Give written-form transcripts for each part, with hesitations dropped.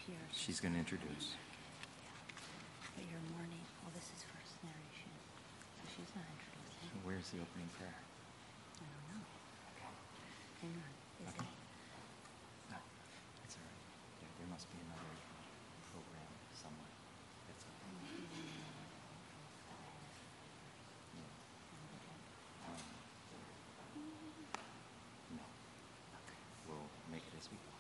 here. She's going to introduce. But you're mourning. Oh, this is first narration. So she's not introducing. So where's the opening prayer? I don't know. Hang on. Is Okay. it? No, it's all right. There must be another program somewhere. It's all right. No. Okay. We'll make it as we go.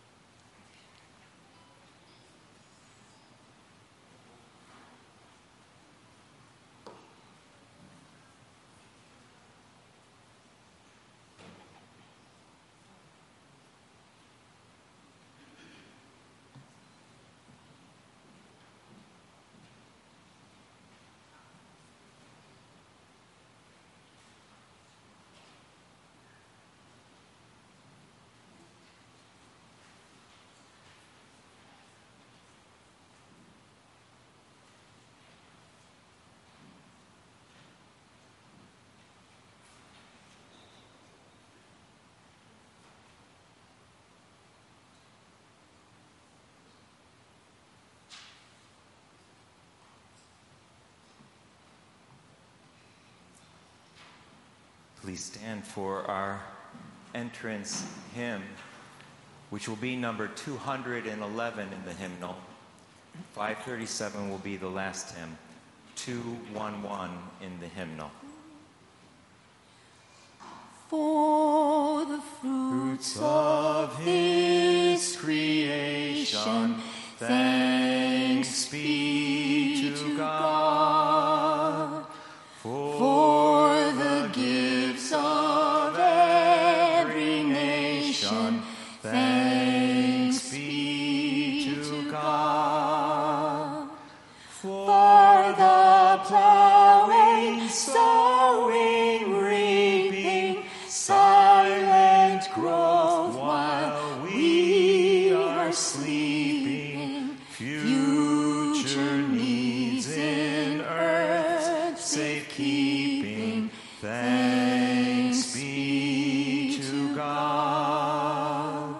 Please stand for our entrance hymn, which will be number 211 in the hymnal. 537 will be the last hymn. 211 in the hymnal. For the fruits of his creation, thanks be to God. For the gifts of every nation, thanks be to God. For the plowing, sowing, reaping, silent growth while we are sleeping, future needs in earth's safekeeping, thanks be to God.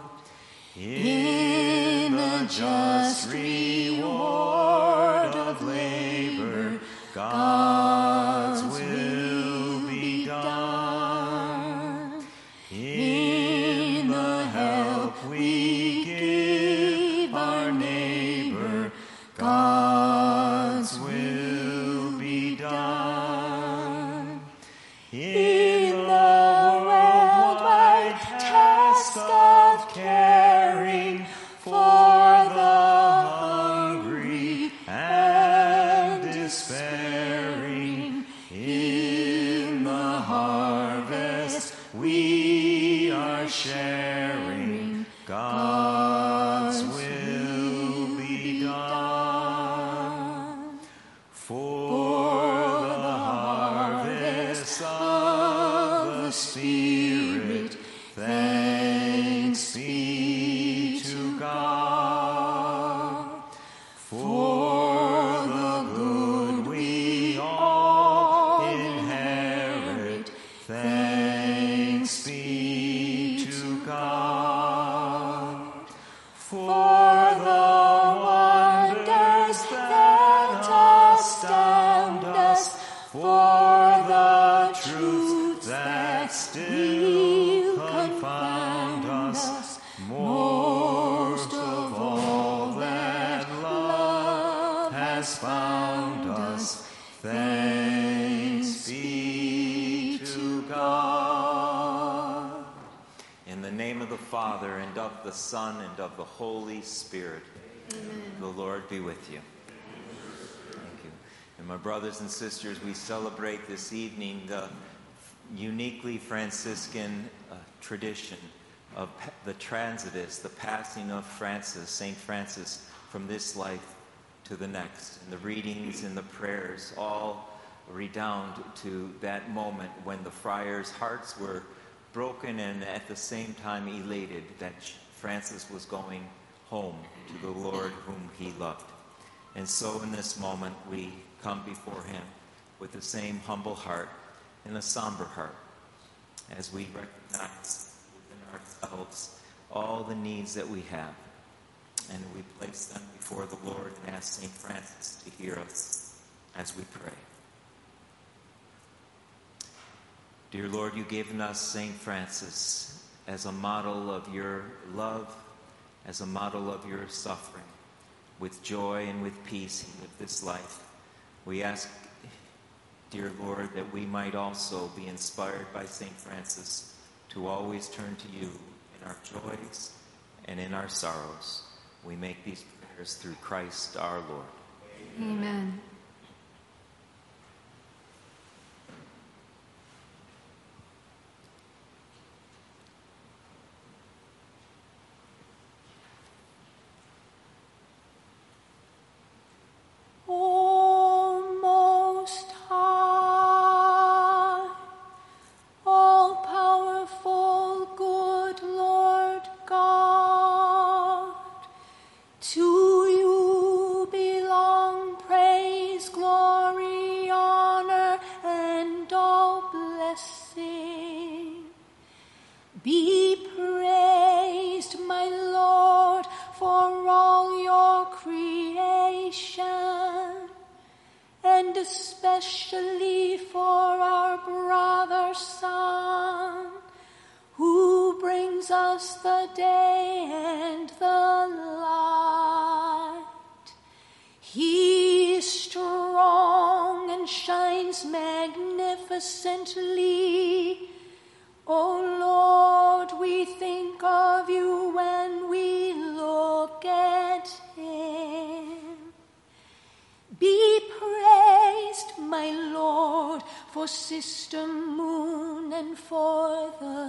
In the just reward of labor, God's will be done. In the help we give our neighbor, God's will be done. In the worldwide task of caring for the hungry and despairing, in the harvest we are sharing, God's will be done. For the harvest of the Spirit, thanks be to God. For the good we all inherit, thanks be to God. For the wonders that astound us, for the truths that still confound us, most of all that love has found us, thanks be to God. In the name of the Father, and of the Son, and of the Holy Spirit, amen. The Lord be with you. Thank you. And my brothers and sisters, we celebrate this evening the uniquely Franciscan tradition of the Transitus, the passing of Francis, St. Francis, from this life to the next. And the readings and the prayers all redound to that moment when the friars' hearts were broken and at the same time elated that Francis was going home to the Lord whom he loved. And so in this moment we come before him with the same humble heart and a somber heart as we recognize within ourselves all the needs that we have. And we place them before the Lord and ask St. Francis to hear us as we pray. Dear Lord, you've given us St. Francis as a model of your love, as a model of your suffering. With joy and with peace he lived this life. We ask, dear Lord, that we might also be inspired by St. Francis to always turn to you in our joys and in our sorrows. We make these prayers through Christ our Lord. Amen. Especially for our brother Son, who brings us the day and the light. He is strong and shines magnificently. O Lord, we think of you when we look at him. Be praised, my Lord, for Sister Moon and for the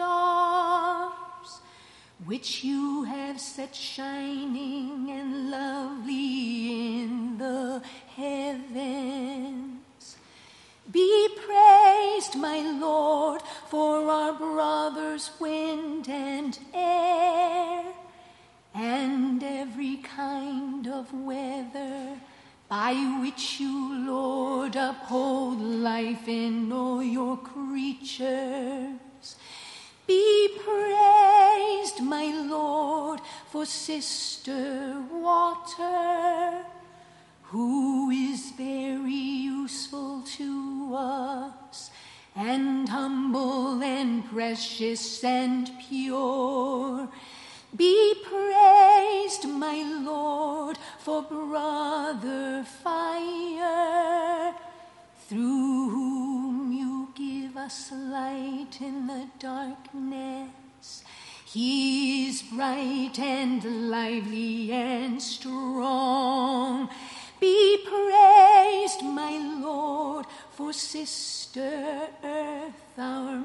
stars, which you have set shining and lovely in the heavens. Be praised, my Lord, for our brothers wind and air, and every kind of weather, by which you, Lord, uphold life in all your creatures. Be praised, my Lord, for Sister Water, who is very useful to us, and humble and precious and pure. Be praised, my Lord, for Brother Fire, through whom you give us light in the darkness. He is bright and lively and strong. Be praised, my Lord, for Sister Earth, our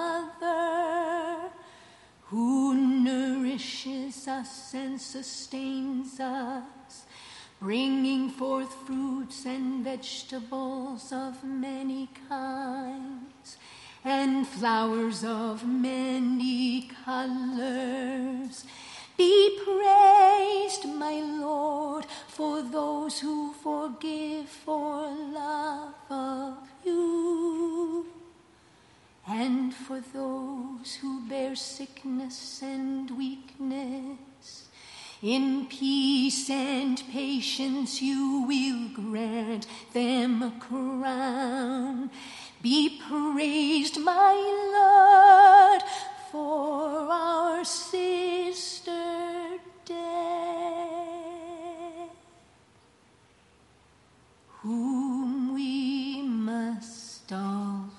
Mother, who nourishes us and sustains us, bringing forth fruits and vegetables of many kinds, and flowers of many colors. Be praised, my Lord, for those who forgive for love of you, and for those who bear sickness and weakness. In peace and patience you will grant them a crown. Be praised, my Lord, for our sister death, whom we must all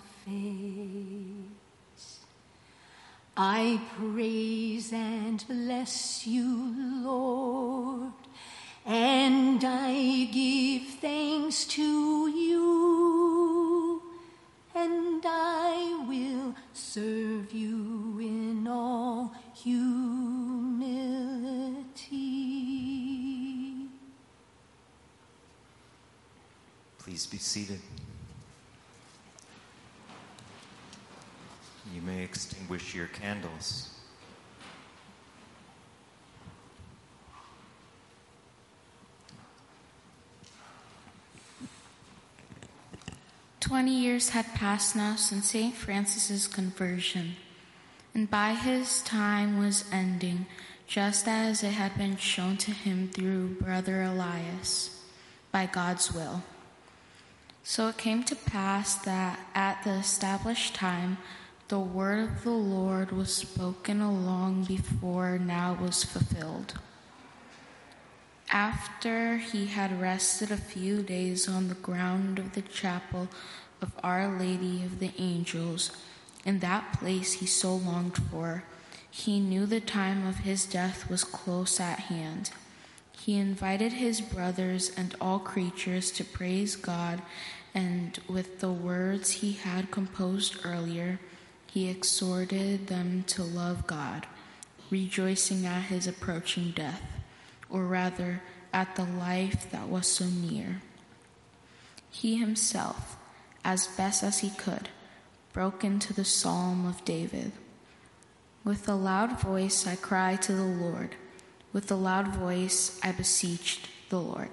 face. I praise and bless you, Lord, and I give thanks to you, and I will serve you in all humility. Please be seated. You may extinguish your candles. "20 years had passed now since St. Francis's conversion, and by his time was ending, just as it had been shown to him through brother Elias, by God's will. So it came to pass that at the established time, the word of the Lord was spoken long before now was fulfilled. After he had rested a few days on the ground of the chapel of Our Lady of the Angels, in that place he so longed for, he knew the time of his death was close at hand. He invited his brothers and all creatures to praise God, and with the words he had composed earlier, he exhorted them to love God, rejoicing at his approaching death, or rather, at the life that was so near. He himself, as best as he could, broke into the Psalm of David. With a loud voice I cried to the Lord. With a loud voice I beseeched the Lord.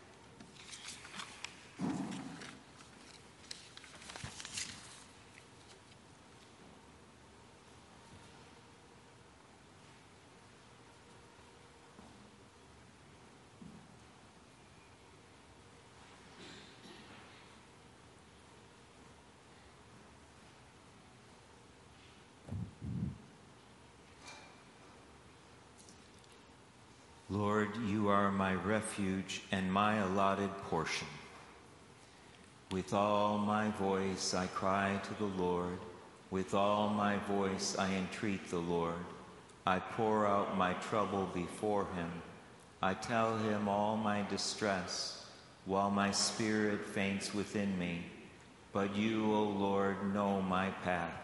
Lord, you are my refuge and my allotted portion. With all my voice I cry to the Lord. With all my voice I entreat the Lord. I pour out my trouble before him. I tell him all my distress, while my spirit faints within me. But you, O Lord, know my path.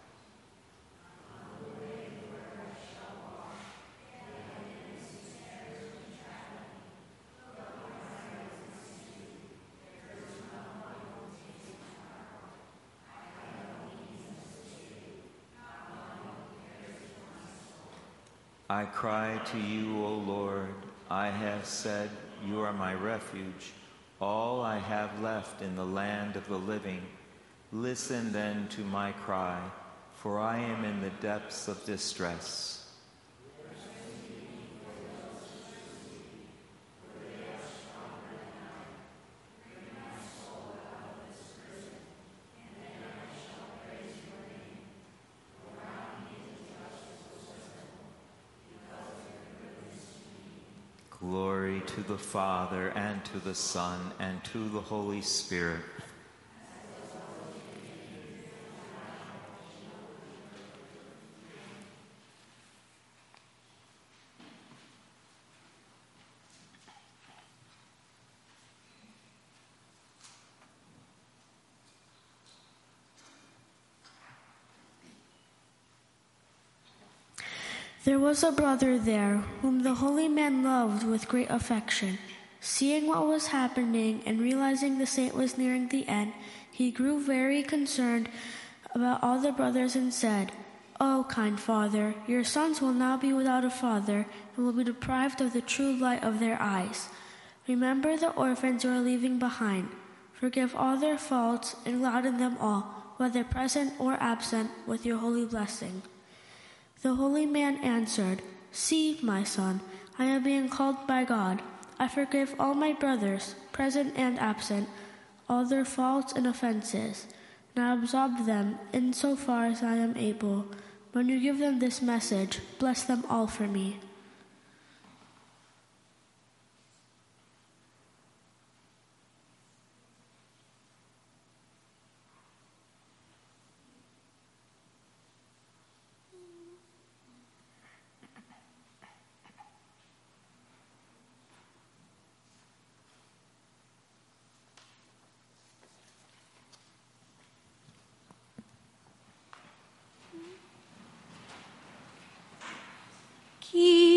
I cry to you, O Lord. I have said, you are my refuge, all I have left in the land of the living. Listen then to my cry, for I am in the depths of distress. Glory to the Father, and to the Son, and to the Holy Spirit. There was a brother there whom the holy man loved with great affection. Seeing what was happening and realizing the saint was nearing the end, he grew very concerned about all the brothers and said, "Oh, kind father, your sons will now be without a father and will be deprived of the true light of their eyes. Remember the orphans you are leaving behind. Forgive all their faults and gladden them all, whether present or absent, with your holy blessing." The holy man answered, "See, my son, I am being called by God. I forgive all my brothers, present and absent, all their faults and offenses. Now absolve them in so far as I am able. When you give them this message, bless them all for me." Keep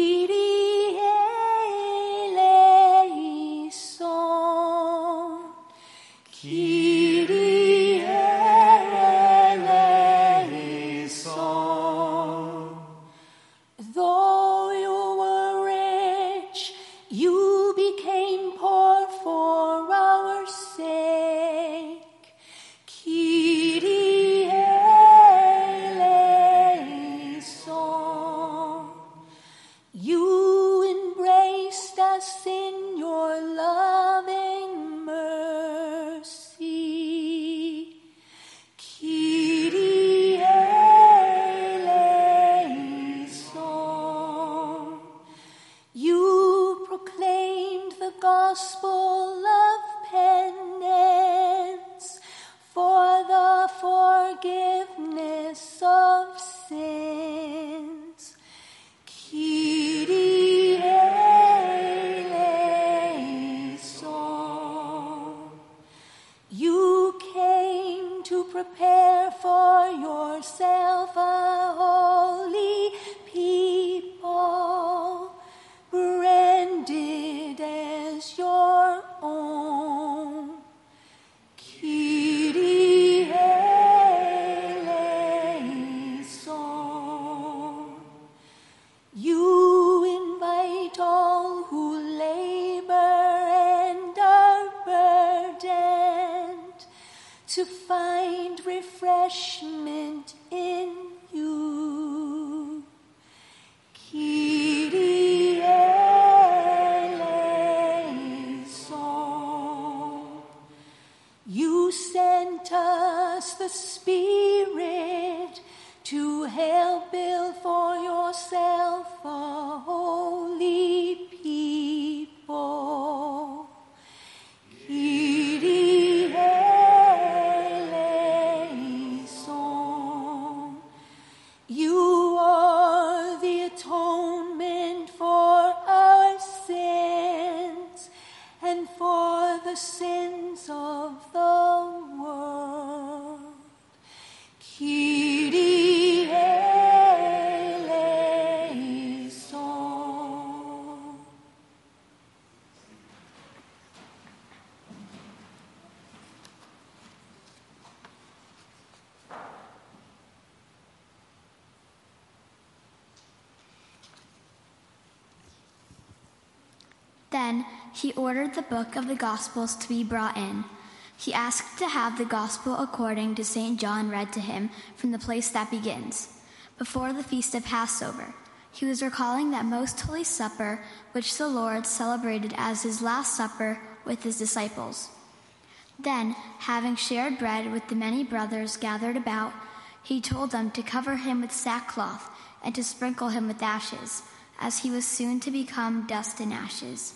Then he ordered the book of the Gospels to be brought in. He asked to have the Gospel according to St. John read to him from the place that begins, before the feast of Passover. He was recalling that most holy supper, which the Lord celebrated as his last supper with his disciples. Then, having shared bread with the many brothers gathered about, he told them to cover him with sackcloth and to sprinkle him with ashes, as he was soon to become dust and ashes.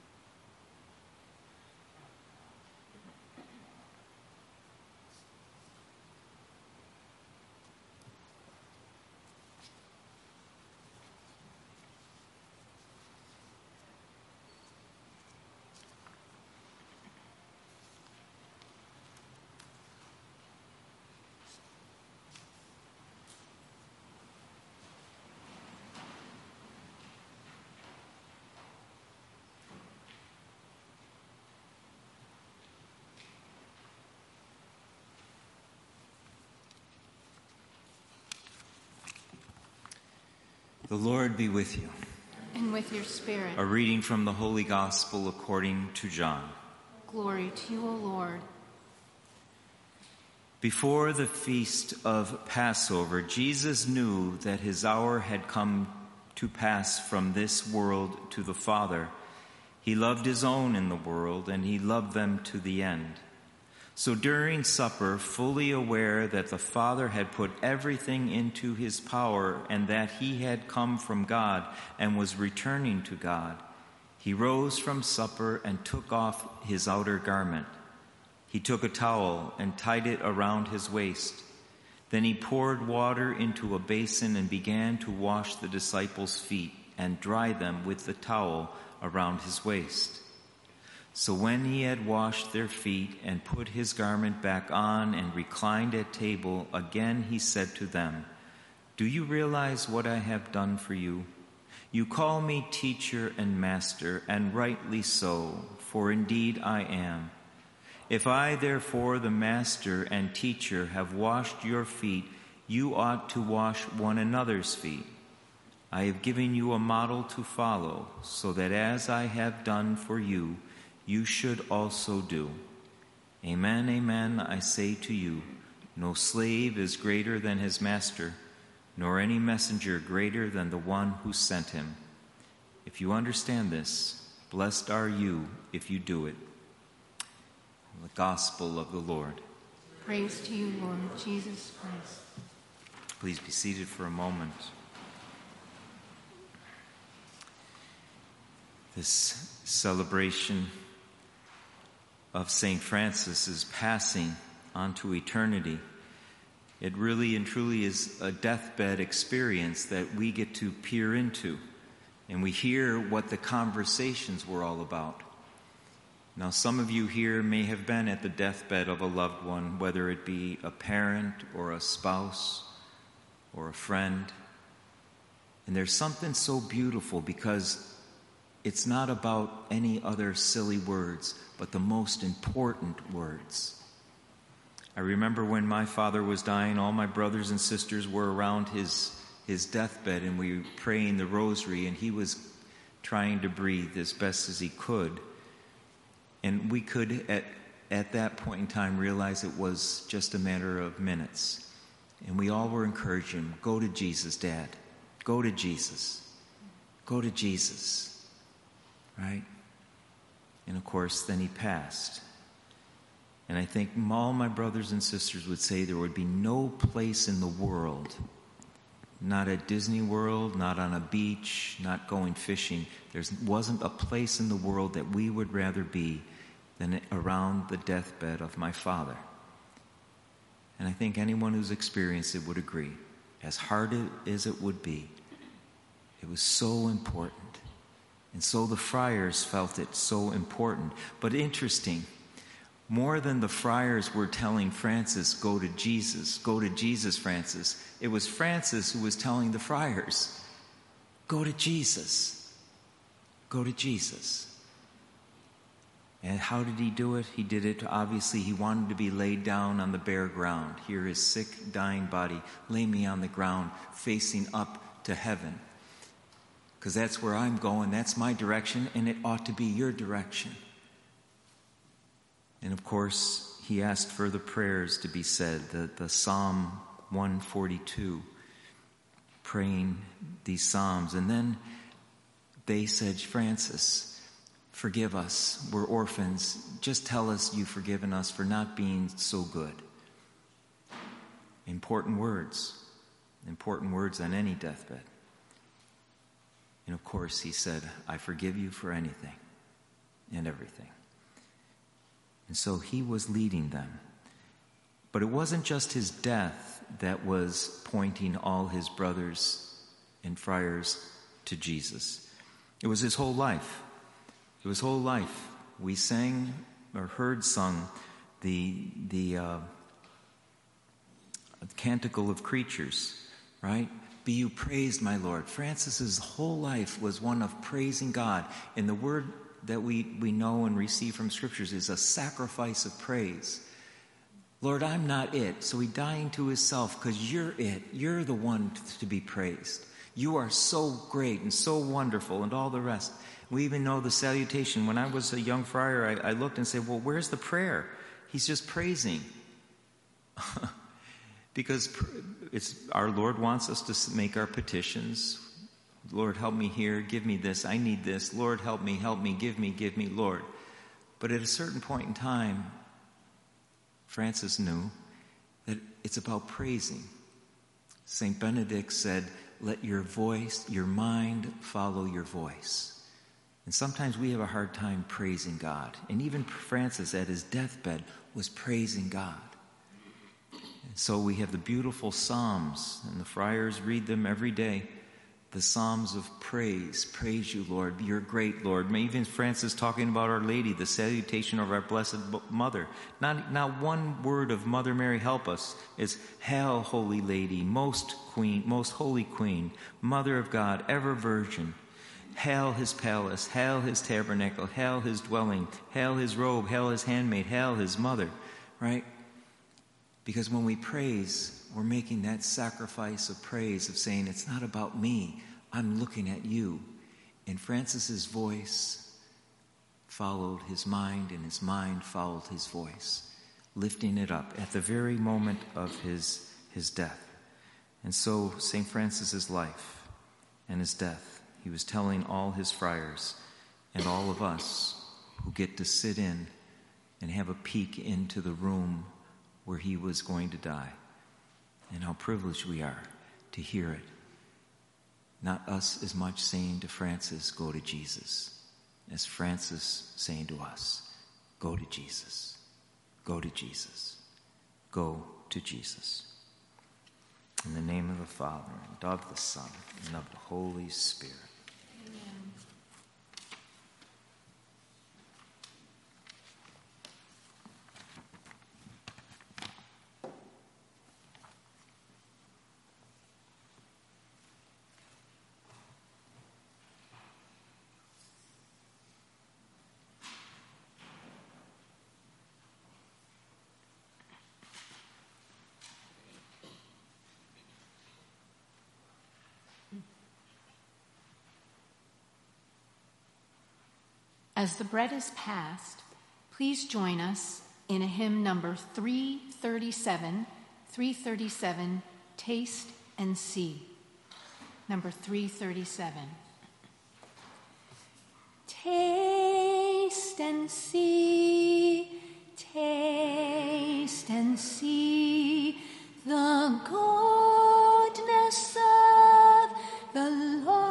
The Lord be with you. And with your spirit. A reading from the Holy Gospel according to John. Glory to you, O Lord. Before the feast of Passover, Jesus knew that his hour had come to pass from this world to the Father. He loved his own in the world, and he loved them to the end. So during supper, fully aware that the Father had put everything into his power and that he had come from God and was returning to God, he rose from supper and took off his outer garment. He took a towel and tied it around his waist. Then he poured water into a basin and began to wash the disciples' feet and dry them with the towel around his waist. So when he had washed their feet and put his garment back on and reclined at table, again he said to them, "Do you realize what I have done for you? You call me teacher and master, and rightly so, for indeed I am. If I, therefore, the master and teacher, have washed your feet, you ought to wash one another's feet. I have given you a model to follow, so that as I have done for you, you should also do. Amen, amen, I say to you, no slave is greater than his master, nor any messenger greater than the one who sent him. If you understand this, blessed are you if you do it." The Gospel of the Lord. Praise to you, Lord Jesus Christ. Please be seated for a moment. This celebration of St. Francis's passing onto eternity, it really and truly is a deathbed experience that we get to peer into, and we hear what the conversations were all about. Now, some of you here may have been at the deathbed of a loved one, whether it be a parent or a spouse or a friend. And there's something so beautiful because it's not about any other silly words, but the most important words. I remember when my father was dying, all my brothers and sisters were around his deathbed, and we were praying the rosary, and he was trying to breathe as best as he could. And we could, at that point in time, realize it was just a matter of minutes. And we all were encouraging him, "Go to Jesus, Dad. Go to Jesus. Go to Jesus." Right? And of course, then he passed. And I think all my brothers and sisters would say there would be no place in the world, not at Disney World, not on a beach, not going fishing. There wasn't a place in the world that we would rather be than around the deathbed of my father. And I think anyone who's experienced it would agree. As hard as it would be, it was so important. And so the friars felt it so important. But interesting, more than the friars were telling Francis, "Go to Jesus, Francis," it was Francis who was telling the friars, "Go to Jesus, go to Jesus." And how did he do it? He did it, obviously, he wanted to be laid down on the bare ground. Here, his sick, dying body, lay me on the ground, facing up to heaven. because that's where I'm going. That's my direction, and it ought to be your direction. And of course, he asked for the prayers to be said, the Psalm 142, praying these psalms. And then they said, Francis, forgive us. We're orphans. Just tell us you've forgiven us for not being so good. Important words on any deathbed. And of course, he said, I forgive you for anything and everything. And so he was leading them. But it wasn't just his death that was pointing all his brothers and friars to Jesus. It was his whole life. It was whole life. We sang or heard sung the Canticle of Creatures, right? Be you praised, my Lord. Francis's whole life was one of praising God. And the word that we know and receive from Scriptures is a sacrifice of praise. Lord, I'm not it. So he dying to himself because you're it. You're the one to be praised. You are so great and so wonderful and all the rest. We even know the salutation. When I was a young friar, I looked and said, well, where's the prayer? He's just praising. Because our Lord wants us to make our petitions. Lord, help me here. Give me this. I need this. Lord, help me. Give me, Lord. But at a certain point in time, Francis knew that it's about praising. St. Benedict said, let your mind follow your voice. And sometimes we have a hard time praising God. And even Francis at his deathbed was praising God. So we have the beautiful Psalms, and the friars read them every day. The Psalms of praise. Praise you, Lord. You're great, Lord. Even Francis talking about Our Lady, the salutation of our Blessed Mother. Not one word of Mother Mary help us is, Hail, Holy Lady, most holy Queen, Mother of God, ever Virgin. Hail his palace, hail his tabernacle, hail his dwelling, hail his robe, hail his handmaid, hail his mother. Right? Because when we praise, we're making that sacrifice of praise of saying, it's not about me, I'm looking at you. And Francis's voice followed his mind, and his mind followed his voice, lifting it up at the very moment of his death. And so St. Francis's life and his death, he was telling all his friars and all of us who get to sit in and have a peek into the room where he was going to die, and how privileged we are to hear it. Not us as much saying to Francis, go to Jesus, as Francis saying to us, go to Jesus, go to Jesus, go to Jesus. In the name of the Father, and of the Son, and of the Holy Spirit. Amen. As the bread is passed, please join us in a hymn number 337, Taste and See. Number 337. Taste and see, the goodness of the Lord.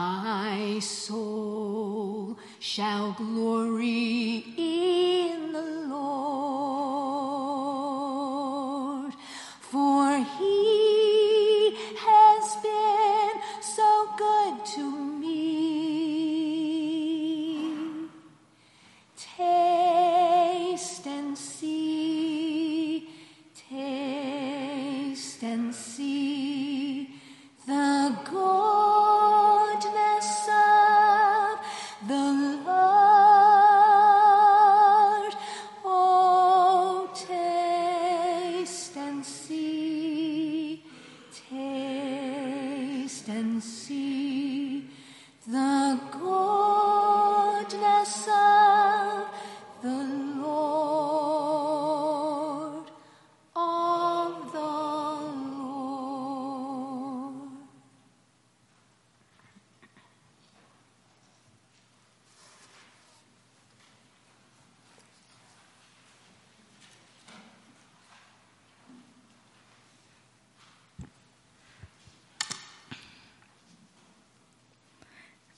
My soul shall glory in the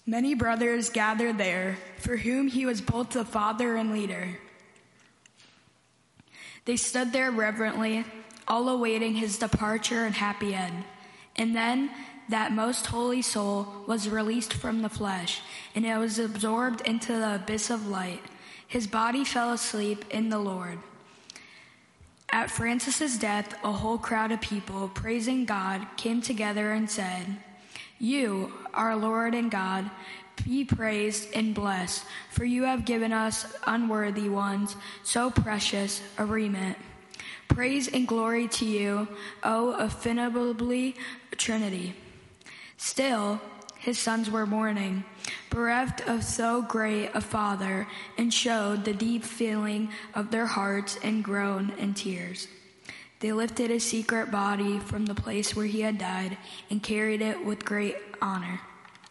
Many brothers gathered there, for whom he was both the father and leader. They stood there reverently, all awaiting his departure and happy end. And then that most holy soul was released from the flesh, and it was absorbed into the abyss of light. His body fell asleep in the Lord. At Francis's death, a whole crowd of people, praising God, came together and said, "You, our Lord and God, be praised and blessed, for you have given us unworthy ones so precious a remit. Praise and glory to you, O ineffably Trinity." Still, his sons were mourning, bereft of so great a father, and showed the deep feeling of their hearts and groaned in tears. They lifted his secret body from the place where he had died and carried it with great honor.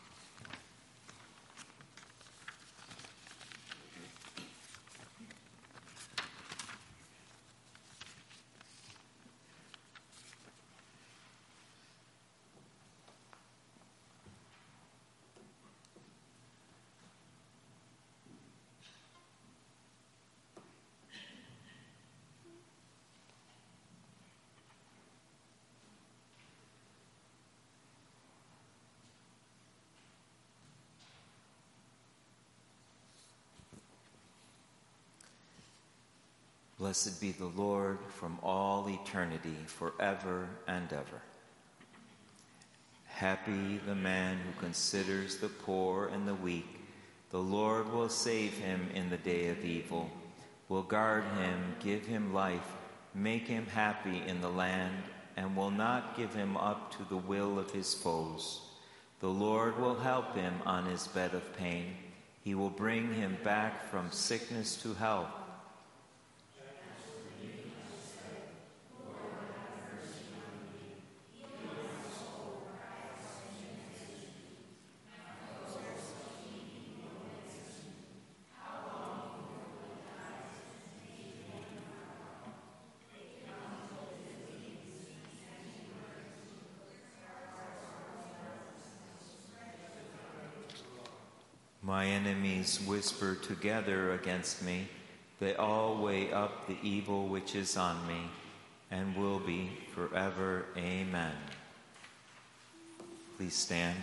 Blessed be the Lord from all eternity, forever and ever. Happy the man who considers the poor and the weak. The Lord will save him in the day of evil, will guard him, give him life, make him happy in the land, and will not give him up to the will of his foes. The Lord will help him on his bed of pain. He will bring him back from sickness to health. My enemies whisper together against me. They all weigh up the evil which is on me, and will be forever. Amen. Please stand.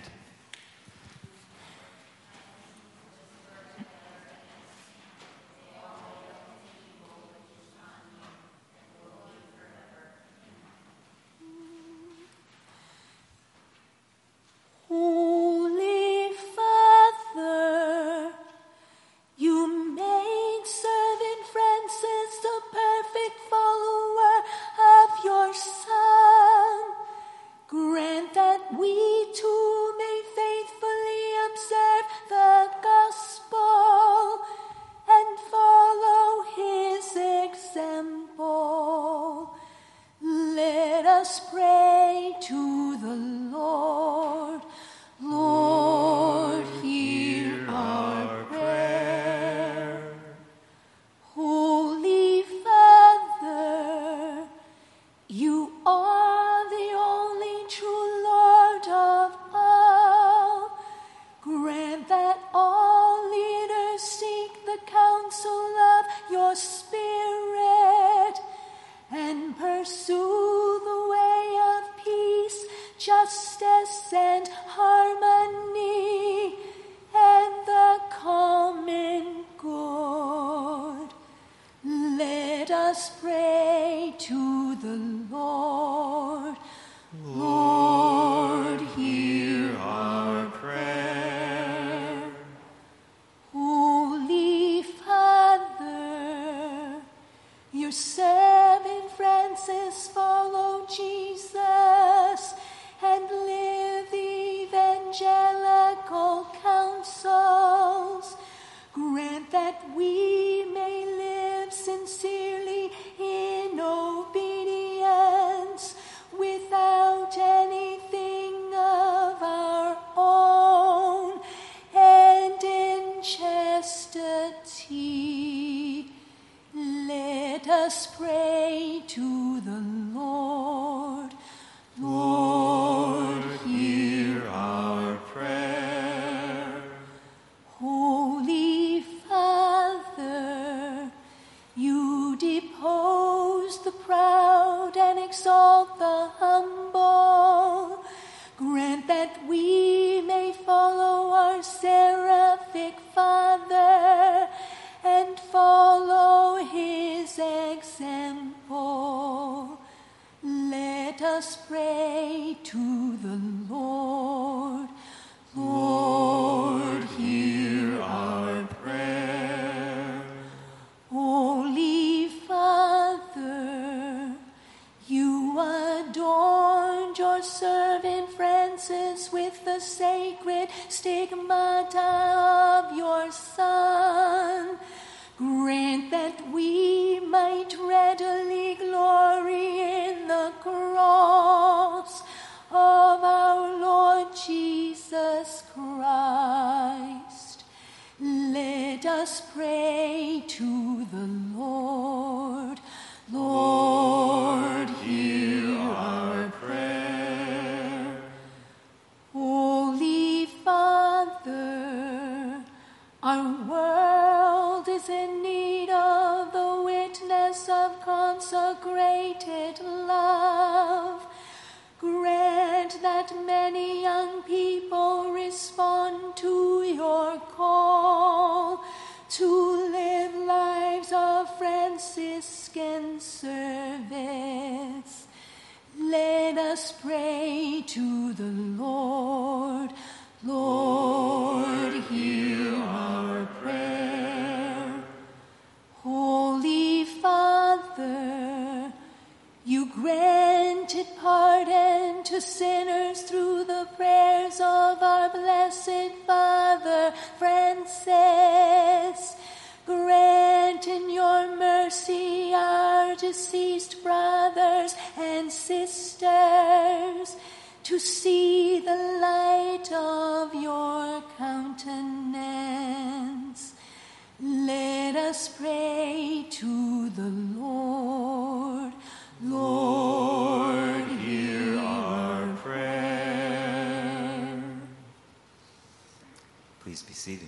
us pray to the Lord. Lord, hear our prayer. Holy Father, you adorned your servant Francis with the sacred stigmata of your Son. Grant that we might readily glory in the cross of our Lord Jesus Christ. Let us pray to the Lord. Lord, hear our prayer. Holy Father, our world is in need of the witness of consecrated love. Grant that many young people respond to your call to live lives of Franciscan service. Let us pray to the Lord. Lord, hear our prayer. Holy Father, you granted pardon to sinners through the prayers of our blessed Father Francis. Grant in your mercy our deceased brothers and sisters to see the light of your countenance. Let us pray to the Lord. Lord, hear our prayer. Please be seated.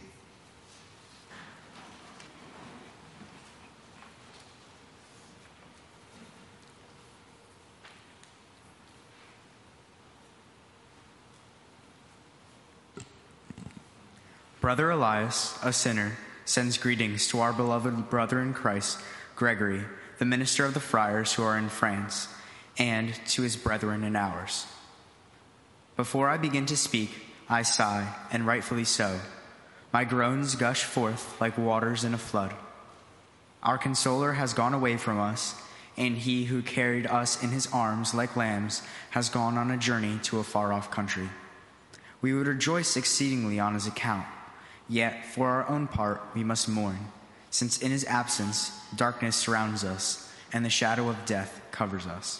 Brother Elias, a sinner, sends greetings to our beloved brother in Christ, Gregory, the minister of the friars who are in France, and to his brethren in ours. Before I begin to speak, I sigh, and rightfully so. My groans gush forth like waters in a flood. Our consoler has gone away from us, and he who carried us in his arms like lambs has gone on a journey to a far-off country. We would rejoice exceedingly on his account. Yet, for our own part, we must mourn, since in his absence, darkness surrounds us, and the shadow of death covers us.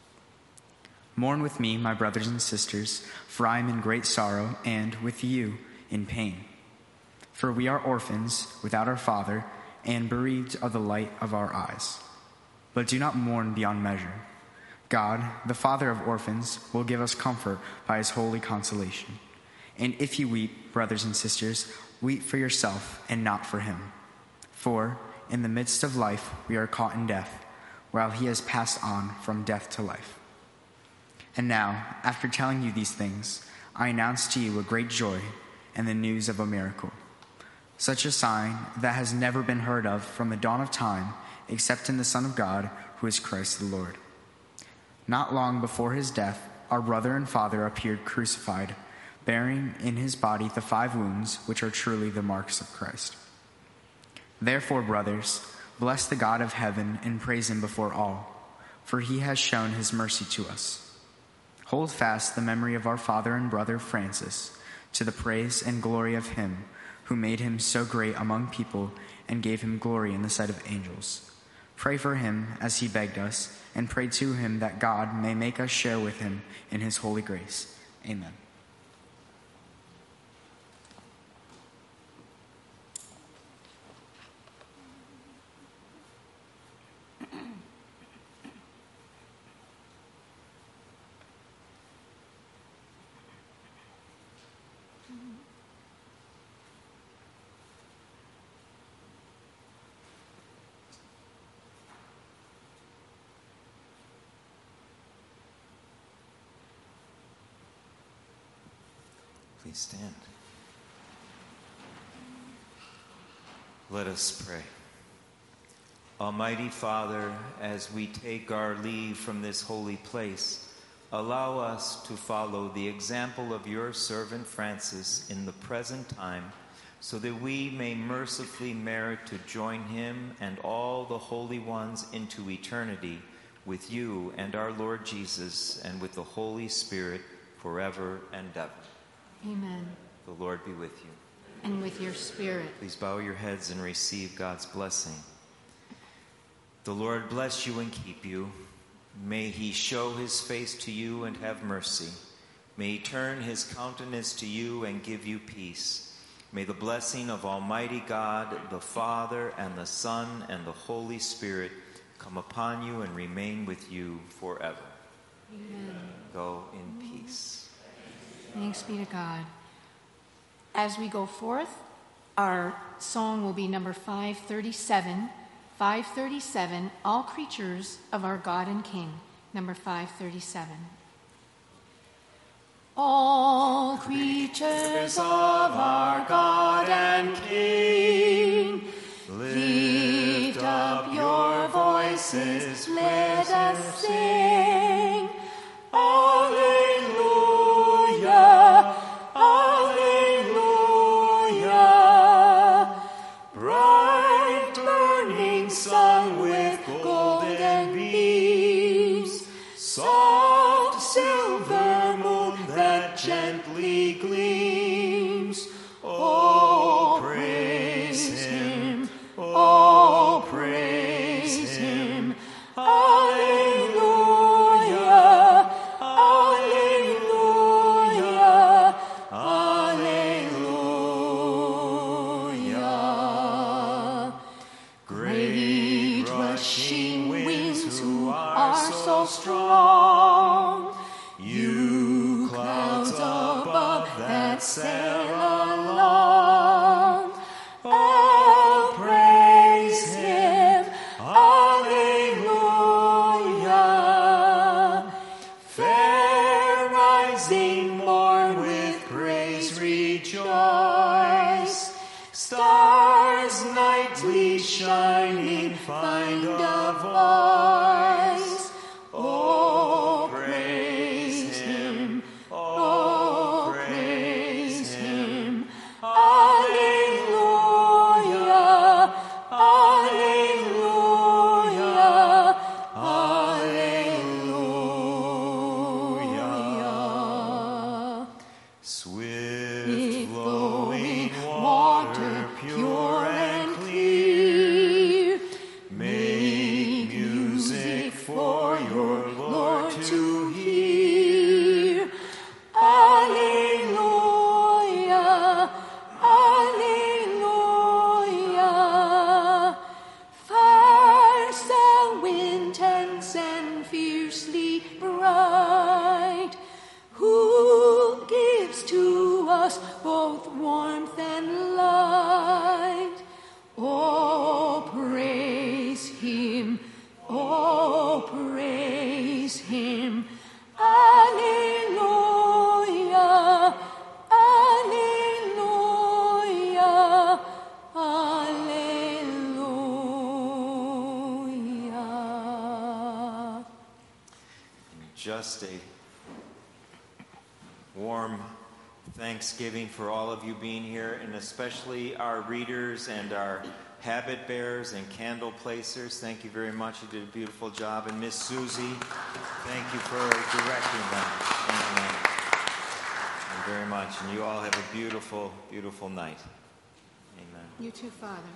Mourn with me, my brothers and sisters, for I am in great sorrow, and, with you, in pain. For we are orphans, without our father, and bereaved of the light of our eyes. But do not mourn beyond measure. God, the Father of orphans, will give us comfort by his holy consolation. And if you weep, brothers and sisters, weep for yourself and not for him. For, in the midst of life, we are caught in death, while he has passed on from death to life. And now, after telling you these things, I announce to you a great joy and the news of a miracle, such a sign that has never been heard of from the dawn of time, except in the Son of God, who is Christ the Lord. Not long before his death, our brother and father appeared crucified, bearing in his body the 5 wounds which are truly the marks of Christ. Therefore, brothers, bless the God of heaven and praise him before all, for he has shown his mercy to us. Hold fast the memory of our father and brother Francis, to the praise and glory of him who made him so great among people and gave him glory in the sight of angels. Pray for him as he begged us, and pray to him that God may make us share with him in his holy grace. Amen. Please stand. Let us pray. Almighty Father, as we take our leave from this holy place, allow us to follow the example of your servant Francis in the present time, so that we may mercifully merit to join him and all the holy ones into eternity with you and our Lord Jesus and with the Holy Spirit forever and ever. Amen. The Lord be with you. And with your spirit. Please bow your heads and receive God's blessing. The Lord bless you and keep you. May he show his face to you and have mercy. May he turn his countenance to you and give you peace. May the blessing of Almighty God, the Father, and the Son, and the Holy Spirit come upon you and remain with you forever. Amen. Go in peace. Thanks be to God. As we go forth, our song will be number 537. 537, All Creatures of Our God and King. Number 537. All creatures of our God and King, lift up your voices, let us sing. Alleluia, alleluia. Bright burning sun with golden beams, soft silver moon that gently gleams. Oh, praise him, oh, praise him. Alleluia, alleluia, alleluia. Great rushing winds who are so strong, you clouds above that sail along. Oh, praise him, alleluia. Fair rising morn with praise rejoice. Stars nightly shining find a voice. Oh, praise him, oh, praise him. Alleluia, alleluia, alleluia. Swift Flowing water, pure and clear, make music for your Lord to hear. Alleluia, alleluia. Fires the wind tense and fiercely bright, who gives to us both warmth and light. Oh, praise him, oh, praise him. Alleluia, alleluia, alleluia. Just a warm Thanksgiving for all of you being here, and especially our readers and our habit bearers and candle placers. Thank you very much. You did a beautiful job. And Miss Susie, thank you for directing them. Thank you very much. And you all have a beautiful, beautiful night. Amen. You too, Father.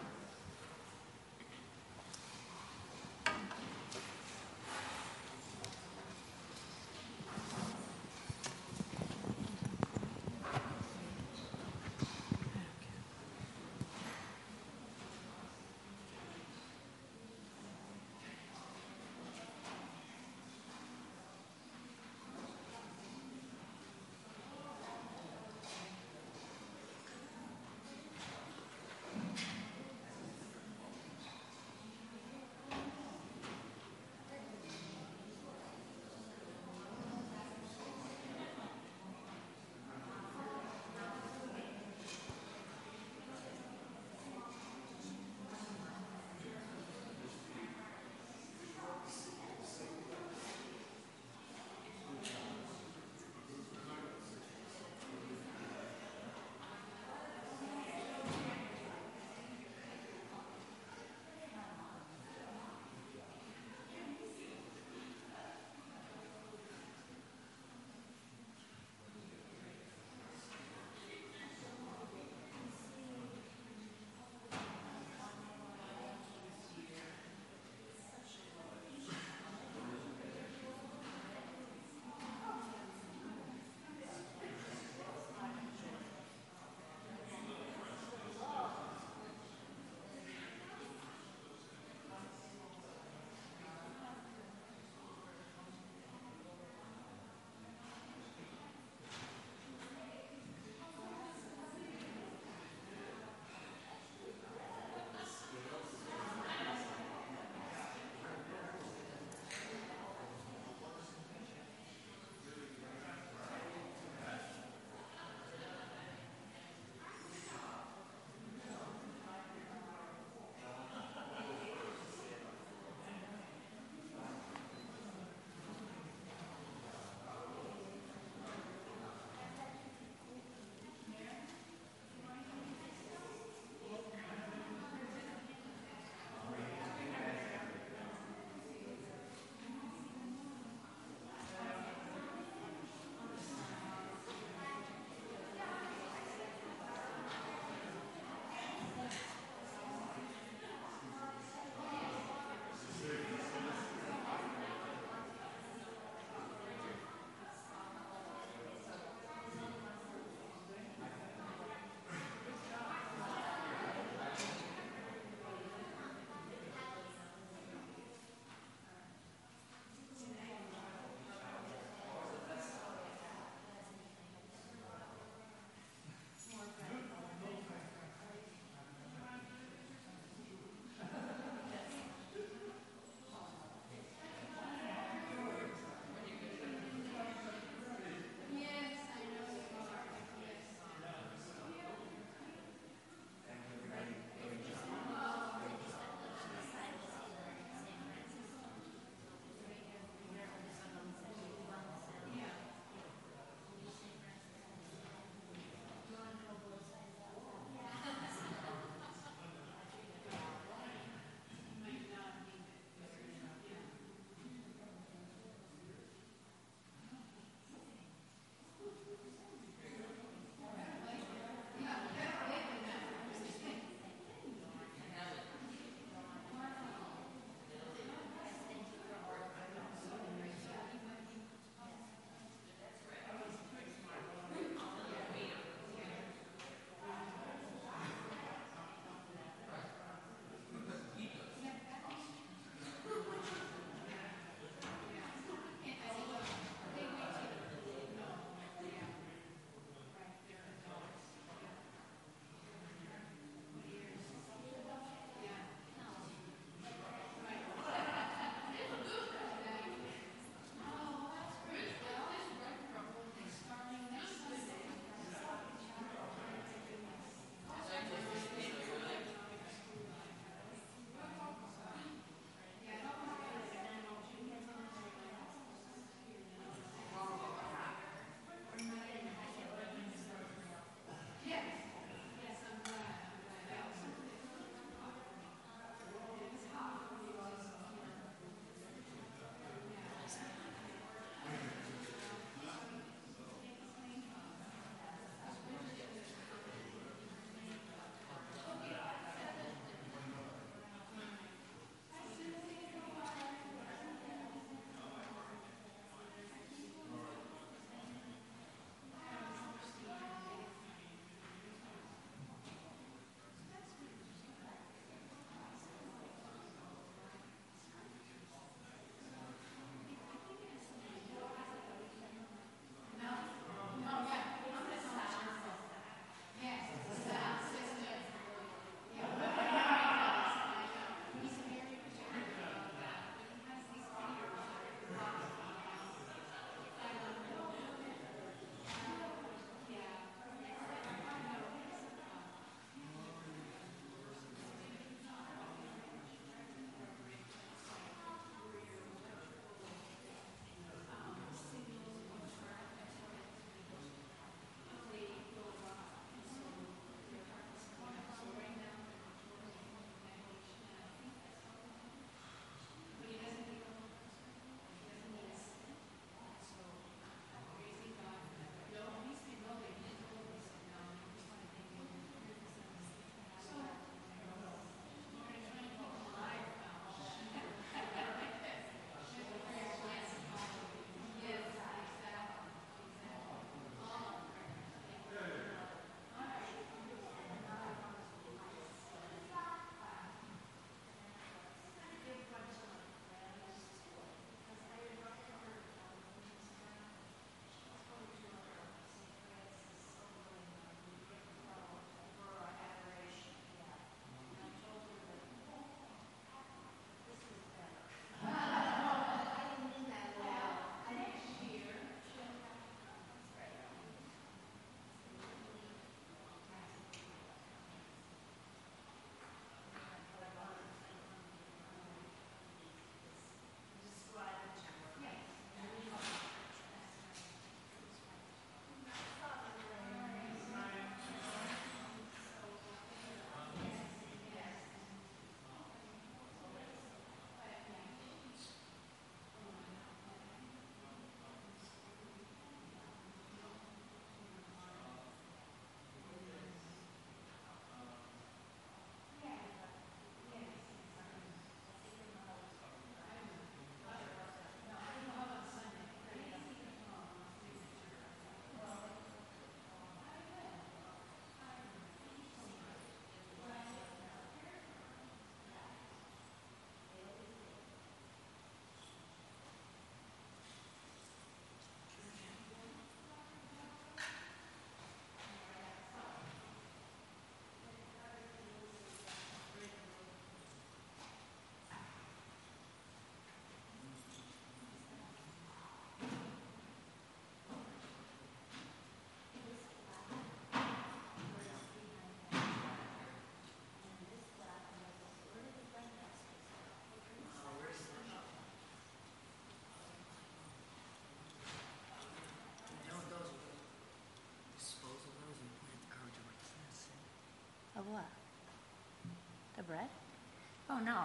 what? The bread? Oh, no.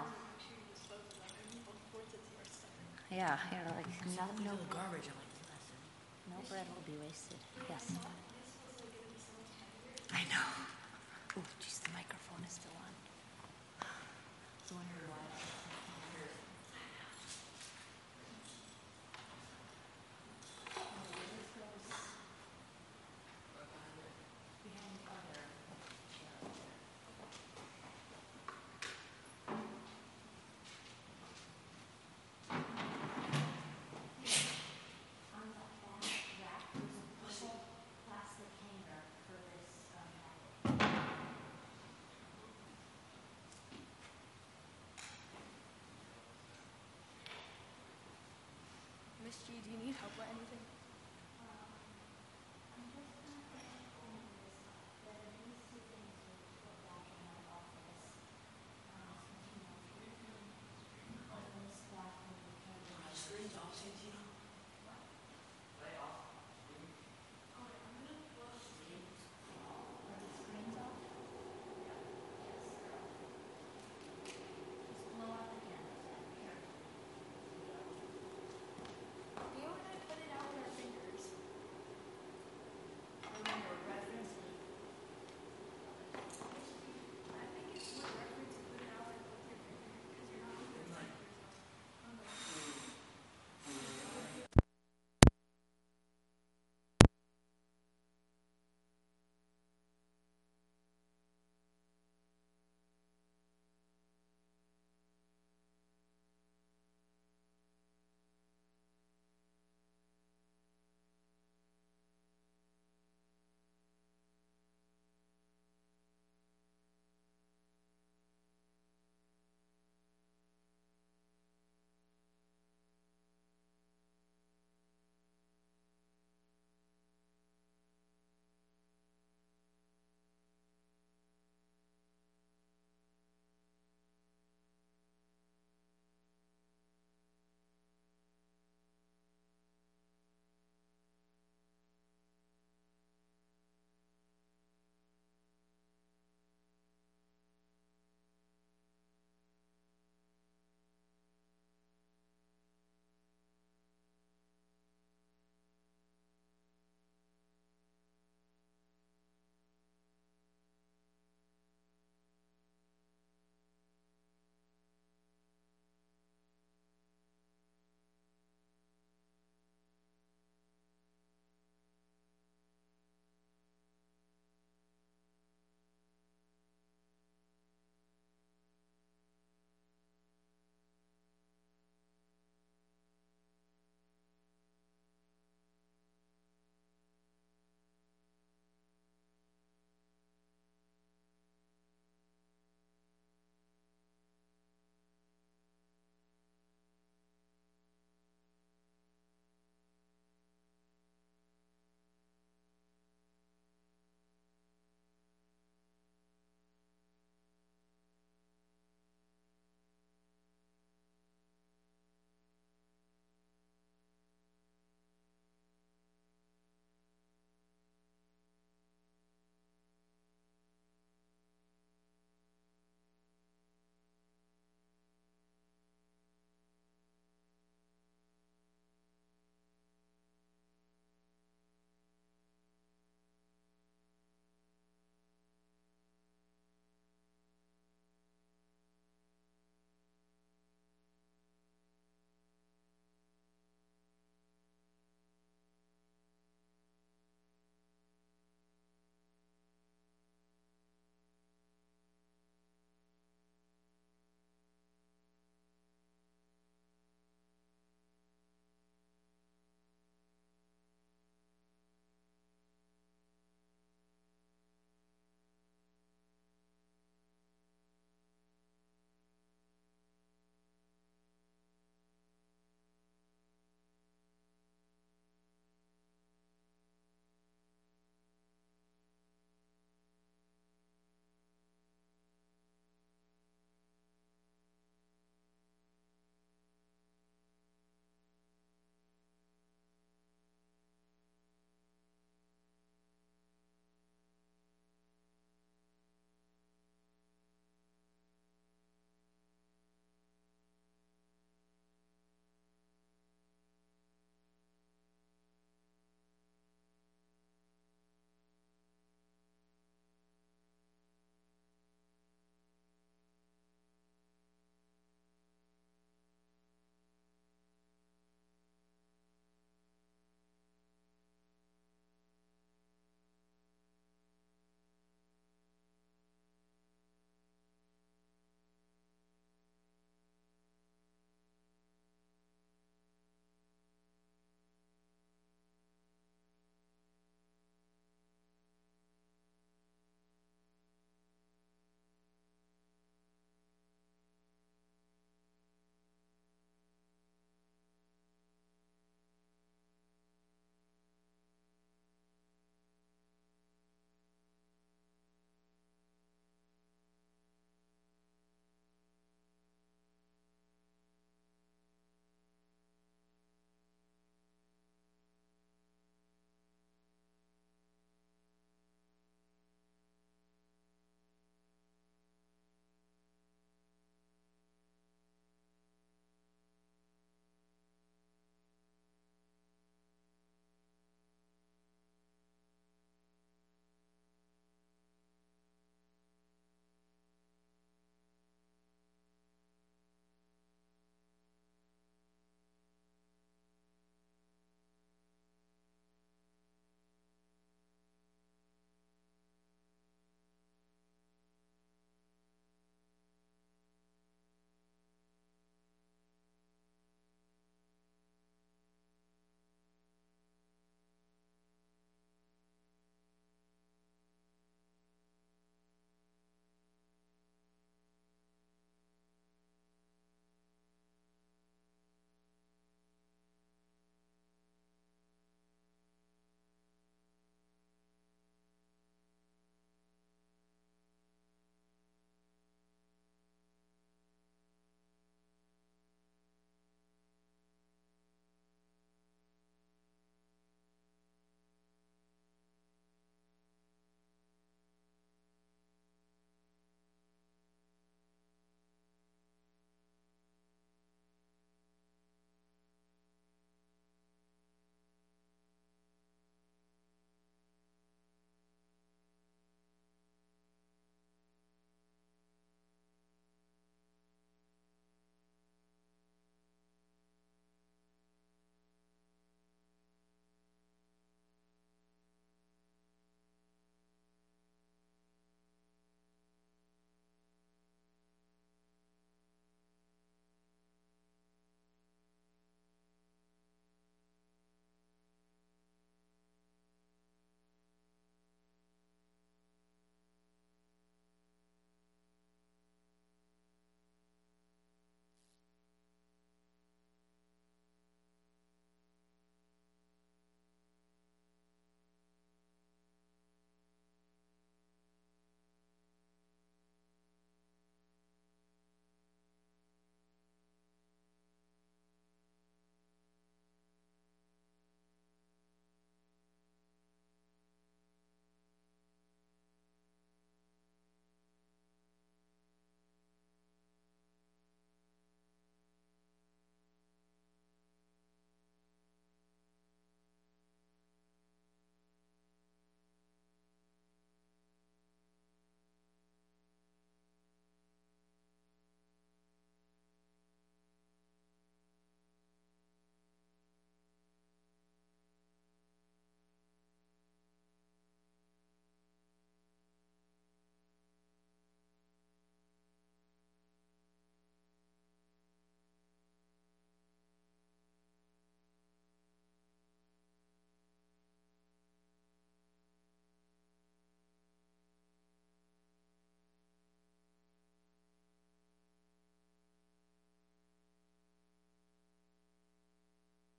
Yeah, here, like, no garbage. No bread will be wasted. Yes. I know. Ooh, just the microphone.